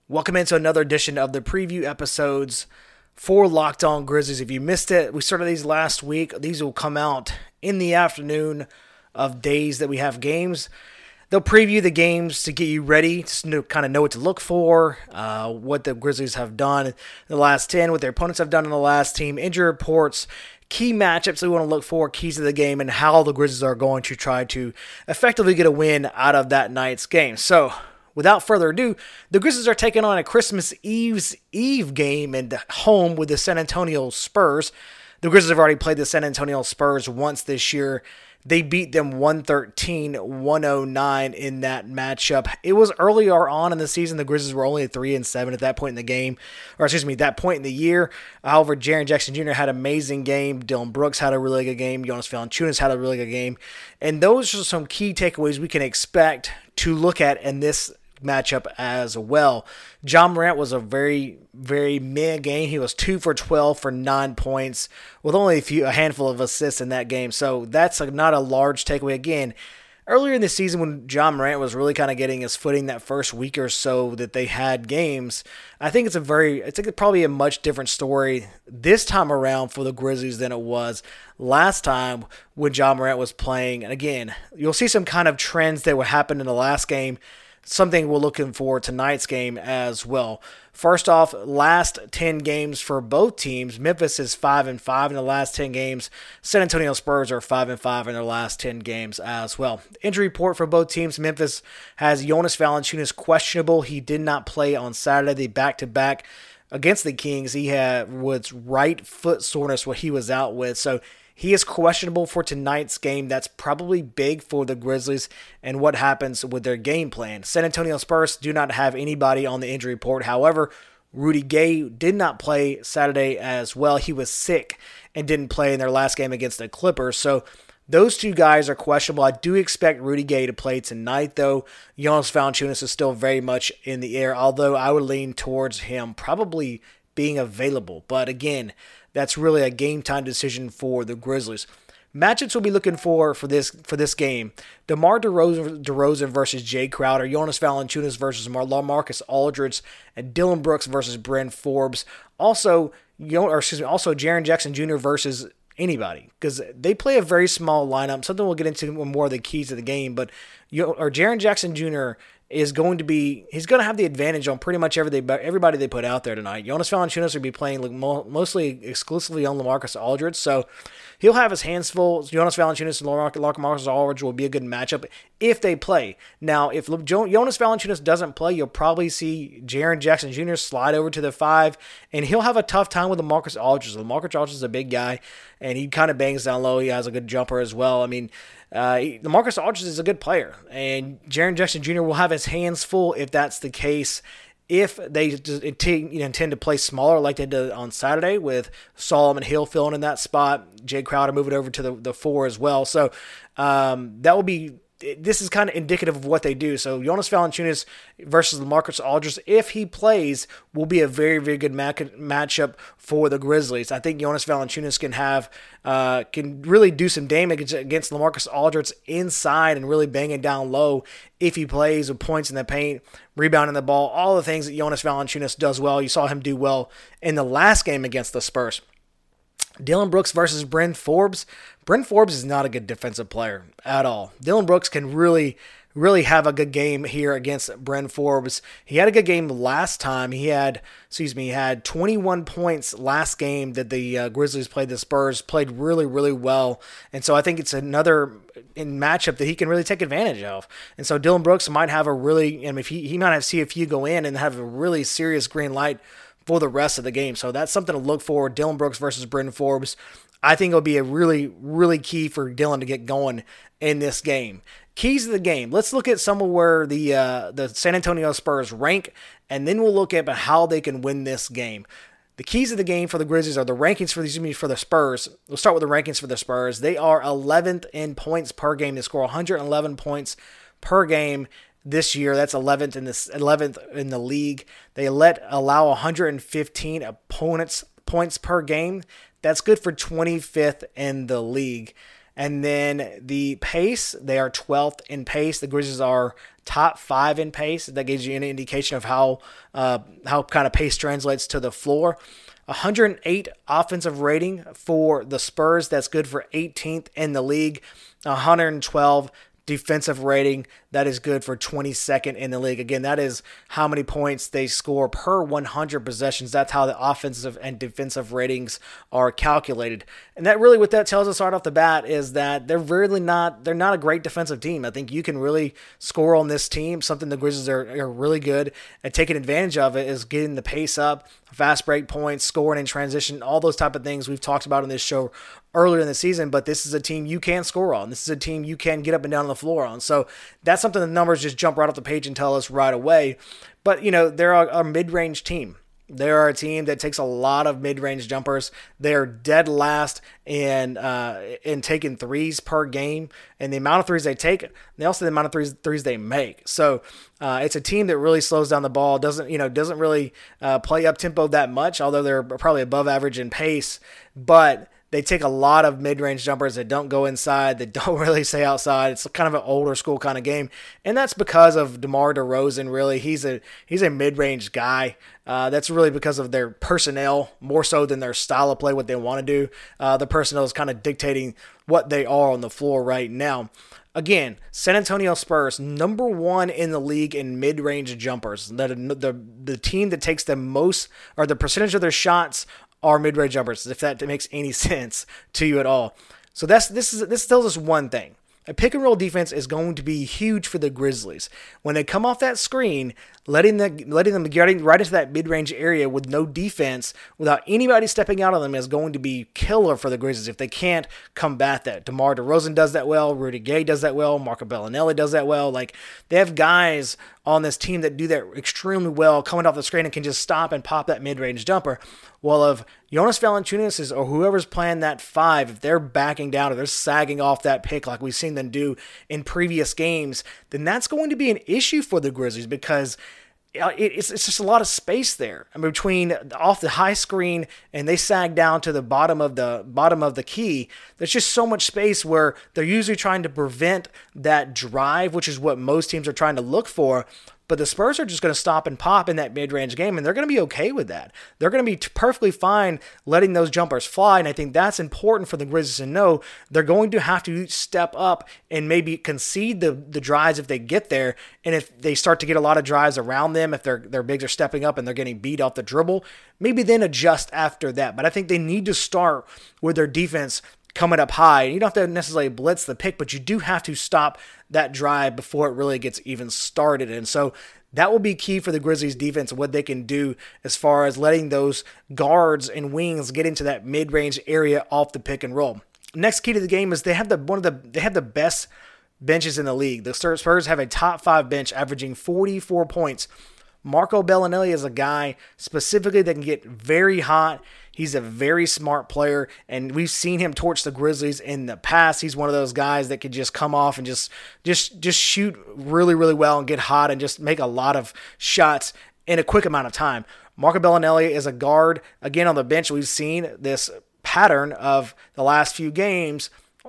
Welcome into another edition of the preview episodes for Locked On Grizzlies. If you missed it, we started these last week. These will come out in the afternoon of days that we have games. They'll preview the games to get you ready to kind of know what to look for, what the Grizzlies have done in the last 10, what their opponents have done in the last team, injury reports, key matchups that we want to look for, keys to the game, and how the Grizzlies are going to try to effectively get a win out of that night's game. So, without further ado, the Grizzlies are taking on a Christmas Eve game at home with the San Antonio Spurs. The Grizzlies have already played the San Antonio Spurs once this year. They beat them 113-109 in that matchup. It was earlier on in the season. The Grizzlies were only at 3-7 at that point in the game, that point in the year. However, Jaren Jackson Jr. had an amazing game. Dillon Brooks had a really good game. Jonas Valanciunas had a really good game. And those are some key takeaways we can expect to look at in this matchup as well. Ja Morant was a very, very meh game. He was 2 for 12 for 9 points with only a handful of assists in that game. So that's not a large takeaway. Again, earlier in the season when Ja Morant was really kind of getting his footing that first week or so that they had games, I think it's probably a much different story this time around for the Grizzlies than it was last time when Ja Morant was playing. And again, you'll see some kind of trends that would happen in the last game. Something we're looking for tonight's game as well. First off, last 10 games for both teams. Memphis is 5-5 in the last 10 games. San Antonio Spurs are 5-5 in their last 10 games as well. Injury report for both teams. Memphis has Jonas Valanciunas questionable. He did not play on Saturday. They back-to-back against the Kings. He had right foot soreness what he was out with. So he is questionable for tonight's game. That's probably big for the Grizzlies and what happens with their game plan. San Antonio Spurs do not have anybody on the injury report. However, Rudy Gay did not play Saturday as well. He was sick and didn't play in their last game against the Clippers. So those two guys are questionable. I do expect Rudy Gay to play tonight, though. Jonas Valanciunas is still very much in the air, although I would lean towards him probably being available. But again, that's really a game-time decision for the Grizzlies. Matchups we'll be looking for this game. DeMar DeRozan versus Jay Crowder, Jonas Valanciunas versus LaMarcus Aldridge, and Dillon Brooks versus Bryn Forbes. Also Jaren Jackson Jr. versus anybody, because they play a very small lineup. Something we'll get into more of the keys of the game, but Jaren Jackson Jr. he's going to have the advantage on pretty much everybody they put out there tonight. Jonas Valanciunas will be playing mostly exclusively on LaMarcus Aldridge, so he'll have his hands full. Jonas Valanciunas and LaMarcus Aldridge will be a good matchup if they play. Now, if Jonas Valanciunas doesn't play, you'll probably see Jaren Jackson Jr. slide over to the 5, and he'll have a tough time with LaMarcus Aldridge. LaMarcus Aldridge is a big guy, and he kind of bangs down low. He has a good jumper as well. I mean, LaMarcus Aldridge is a good player, and Jaren Jackson Jr. will have his hands full if that's the case. If they intend to play smaller like they did on Saturday with Solomon Hill filling in that spot, Jay Crowder moving over to the 4 as well. So that will be. This is kind of indicative of what they do. So Jonas Valanciunas versus LaMarcus Aldridge, if he plays, will be a very, very good matchup for the Grizzlies. I think Jonas Valanciunas can really do some damage against LaMarcus Aldridge inside and really bang it down low if he plays with points in the paint, rebounding the ball, all the things that Jonas Valanciunas does well. You saw him do well in the last game against the Spurs. Dillon Brooks versus Bryn Forbes. Bryn Forbes is not a good defensive player at all. Dillon Brooks can really have a good game here against Bryn Forbes. He had a good game last time. He had 21 points last game that the Grizzlies played the Spurs, played really, really well. And so I think it's another matchup that he can really take advantage of. And so Dillon Brooks might have he might see a few go in and have a really serious green light for the rest of the game. So that's something to look for. Dillon Brooks versus Bryn Forbes. I think it'll be a really, really key for Dillon to get going in this game. Keys of the game. Let's look at some of where the San Antonio Spurs rank, and then we'll look at how they can win this game. The keys of the game for the Grizzlies are the rankings for the Spurs. We'll start with the rankings for the Spurs. They are 11th in points per game. They score 111 points per game. This year, that's 11th in the league. They allow 115 opponents points per game. That's good for 25th in the league. And then the pace, they are 12th in pace. The Grizzlies are top 5 in pace. That gives you an indication of how kind of pace translates to the floor. 108 offensive rating for the Spurs. That's good for 18th in the league. 112 defensive rating. That is good for 22nd in the league. Again, that is how many points they score per 100 possessions. That's how the offensive and defensive ratings are calculated. And that really, what that tells us right off the bat is that they're not a great defensive team. I think you can really score on this team. Something the Grizzlies are really good at taking advantage of it is getting the pace up, fast break points, scoring in transition, all those type of things we've talked about on this show earlier in the season. But this is a team you can score on. This is a team you can get up and down the floor on. So that's something the numbers just jump right off the page and tell us right away. But, they're a mid-range team. They're a team that takes a lot of mid-range jumpers. They're dead last in taking threes per game, and the amount of threes they take, and also the amount of threes they make. So it's a team that really slows down the ball. Doesn't really play up tempo that much, although they're probably above average in pace. But they take a lot of mid-range jumpers that don't go inside, that don't really stay outside. It's kind of an older school kind of game, and that's because of DeMar DeRozan. Really, he's a mid-range guy. That's really because of their personnel more so than their style of play, what they want to do. The personnel is kind of dictating what they are on the floor right now. Again, San Antonio Spurs, number 1 in the league in mid-range jumpers. The team that takes the most, or the percentage of their shots are mid-range jumpers, if that makes any sense to you at all. So this tells us one thing. A pick-and-roll defense is going to be huge for the Grizzlies. When they come off that screen, letting them get right into that mid-range area with no defense, without anybody stepping out on them, is going to be killer for the Grizzlies if they can't combat that. DeMar DeRozan does that well. Rudy Gay does that well. Marco Bellinelli does that well. Like, they have guys on this team that do that extremely well, coming off the screen and can just stop and pop that mid-range jumper. Well, if Jonas Valanciunas or whoever's playing that 5, if they're backing down or they're sagging off that pick like we've seen them do in previous games, then that's going to be an issue for the Grizzlies, because it's just a lot of space there. I mean, between off the high screen and they sag down to the bottom of the key. There's just so much space where they're usually trying to prevent that drive, which is what most teams are trying to look for. But the Spurs are just going to stop and pop in that mid-range game, and they're going to be okay with that. They're going to be perfectly fine letting those jumpers fly, and I think that's important for the Grizzlies to know. They're going to have to step up and maybe concede the drives if they get there, and if they start to get a lot of drives around them, if their bigs are stepping up and they're getting beat off the dribble, maybe then adjust after that. But I think they need to start with their defense coming up high. You don't have to necessarily blitz the pick, but you do have to stop that drive before it really gets even started. And so that will be key for the Grizzlies defense, what they can do as far as letting those guards and wings get into that mid-range area off the pick and roll. Next key to the game is they have the best benches in the league. The Spurs have a top 5 bench averaging 44 points. Marco Bellinelli is a guy specifically that can get very hot. He's a very smart player, and we've seen him torch the Grizzlies in the past. He's one of those guys that could just come off and just shoot really, really well and get hot and just make a lot of shots in a quick amount of time. Marco Bellinelli is a guard. Again, on the bench, we've seen this pattern of the last few games,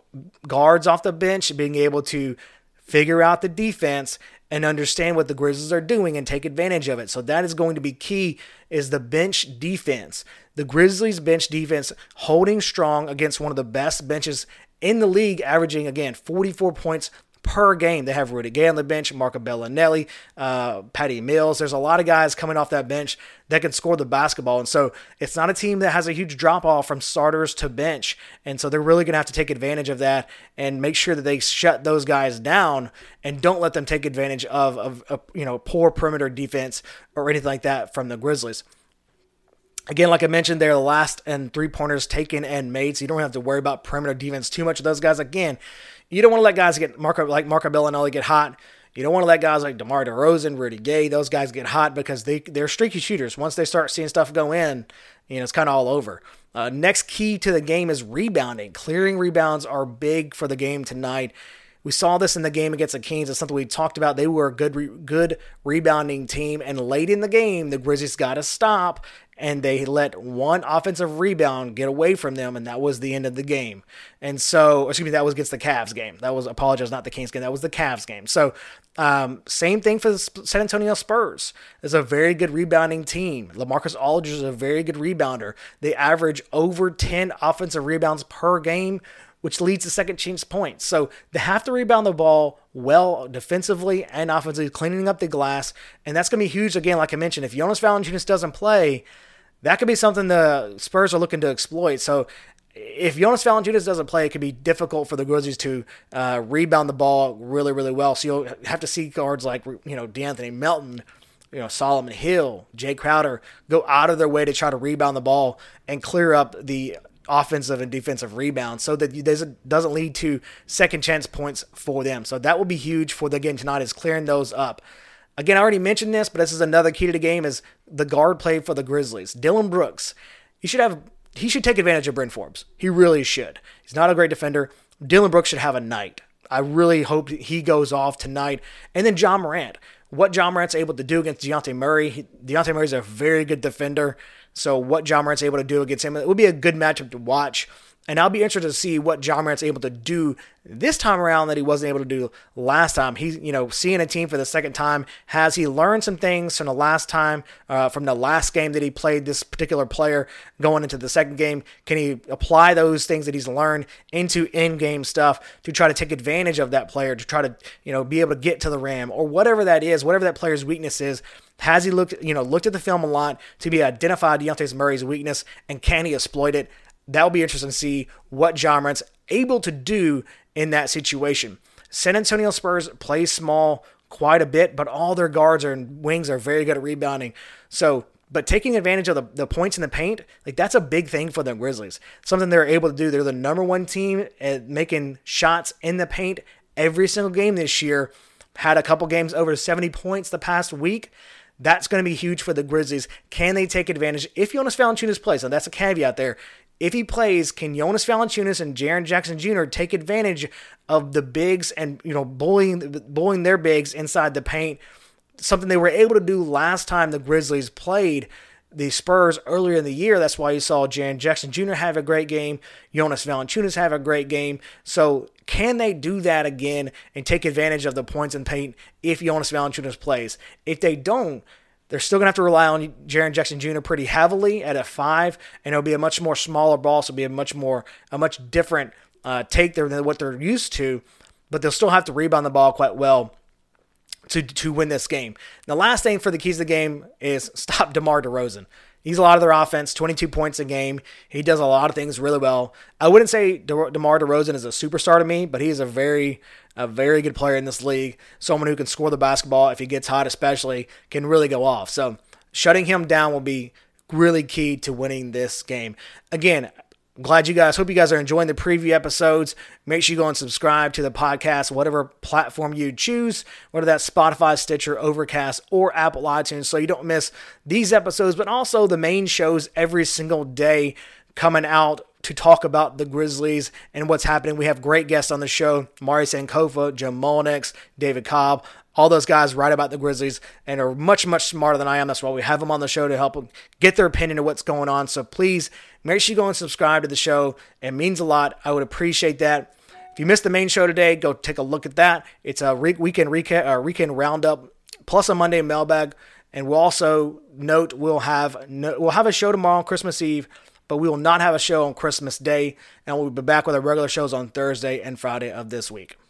guards off the bench being able to figure out the defense and understand what the Grizzlies are doing and take advantage of it. So that is going to be key, is the bench defense. The Grizzlies bench defense holding strong against one of the best benches in the league, averaging, again, 44 points per game. They have Rudy Gay on the bench, Marco Bellinelli, Patty Mills. There's a lot of guys coming off that bench that can score the basketball. And so it's not a team that has a huge drop-off from starters to bench. And so they're really going to have to take advantage of that and make sure that they shut those guys down and don't let them take advantage of poor perimeter defense or anything like that from the Grizzlies. Again, like I mentioned, they're the last in three-pointers taken and made, so you don't have to worry about perimeter defense too much of those guys. Again, you don't want to let guys like Marco Bellinelli get hot. You don't want to let guys like DeMar DeRozan, Rudy Gay, those guys get hot because they're streaky shooters. Once they start seeing stuff go in, it's kind of all over. Next key to the game is rebounding. Clearing rebounds are big for the game tonight. We saw this in the game against the Kings. It's something we talked about. They were a good rebounding team, and late in the game, the Grizzlies got to stop and they let one offensive rebound get away from them, and that was the end of the game. And so, excuse me, that was against the Cavs game. That was, apologize, not the Kings game. That was the Cavs game. So, same thing for the San Antonio Spurs. It's a very good rebounding team. LaMarcus Aldridge is a very good rebounder. They average over 10 offensive rebounds per game, which leads to second chance points. So they have to rebound the ball well defensively and offensively, cleaning up the glass. And that's going to be huge, again, like I mentioned. If Jonas Valanciunas doesn't play, that could be something the Spurs are looking to exploit. So if Jonas Valanciunas doesn't play, it could be difficult for the Grizzlies to rebound the ball really, really well. So you'll have to see guards like, DeAnthony Melton, Solomon Hill, Jay Crowder go out of their way to try to rebound the ball and clear up the offensive and defensive rebounds so that it doesn't lead to second chance points for them. So that will be huge for the game tonight, is clearing those up. Again, I already mentioned this, but this is another key to the game, is the guard play for the Grizzlies. Dillon Brooks, he should take advantage of Bryn Forbes. He really should. He's not a great defender. Dillon Brooks should have a night. I really hope he goes off tonight. And then John Morant. What John Morant's able to do against Dejounte Murray. Dejounte Murray's a very good defender. So what John Morant's able to do against him, it would be a good matchup to watch. And I'll be interested to see what John Morant's able to do this time around that he wasn't able to do last time. He's, seeing a team for the second time. Has he learned some things from the last time, from the last game that he played this particular player going into the second game? Can he apply those things that he's learned into in-game stuff to try to take advantage of that player, to try to, be able to get to the rim or whatever that is, whatever that player's weakness is? Has he looked at the film a lot to be identified Dejounte Murray's weakness, and can he exploit it? That will be interesting to see what John Morant's able to do in that situation. San Antonio Spurs play small quite a bit, but all their guards and wings are very good at rebounding. So, but taking advantage of the points in the paint, that's a big thing for the Grizzlies. Something they're able to do. They're the number one team at making shots in the paint every single game this year. Had a couple games over 70 points the past week. That's going to be huge for the Grizzlies. Can they take advantage? If Jonas Valanciunas plays, and that's a caveat there, if he plays, can Jonas Valanciunas and Jaren Jackson Jr. take advantage of the bigs and bullying their bigs inside the paint? Something they were able to do last time the Grizzlies played the Spurs earlier in the year. That's why you saw Jaren Jackson Jr. have a great game, Jonas Valanciunas have a great game. So can they do that again and take advantage of the points in paint if Jonas Valanciunas plays? If they don't, they're still going to have to rely on Jaren Jackson Jr. pretty heavily at a 5, and it'll be a much more smaller ball, so it'll be a much different take there than what they're used to, but they'll still have to rebound the ball quite well to win this game. The last thing for the keys of the game is stop DeMar DeRozan. He's a lot of their offense, 22 points a game. He does a lot of things really well. I wouldn't say DeMar DeRozan is a superstar to me, but he is a very good player in this league. Someone who can score the basketball, if he gets hot especially, can really go off. So shutting him down will be really key to winning this game. Again, hope you guys are enjoying the preview episodes. Make sure you go and subscribe to the podcast, whatever platform you choose, whether that's Spotify, Stitcher, Overcast, or Apple iTunes, so you don't miss these episodes, but also the main shows every single day coming out to talk about the Grizzlies and what's happening. We have great guests on the show: Mari Sankofa, Jim Molnix, David Cobb. All those guys write about the Grizzlies and are much, much smarter than I am. That's why we have them on the show, to help them get their opinion of what's going on. So please make sure you go and subscribe to the show. It means a lot. I would appreciate that. If you missed the main show today, go take a look at that. It's a weekend roundup plus a Monday mailbag. And we'll also note we'll have a show tomorrow on Christmas Eve, but we will not have a show on Christmas Day. And we'll be back with our regular shows on Thursday and Friday of this week.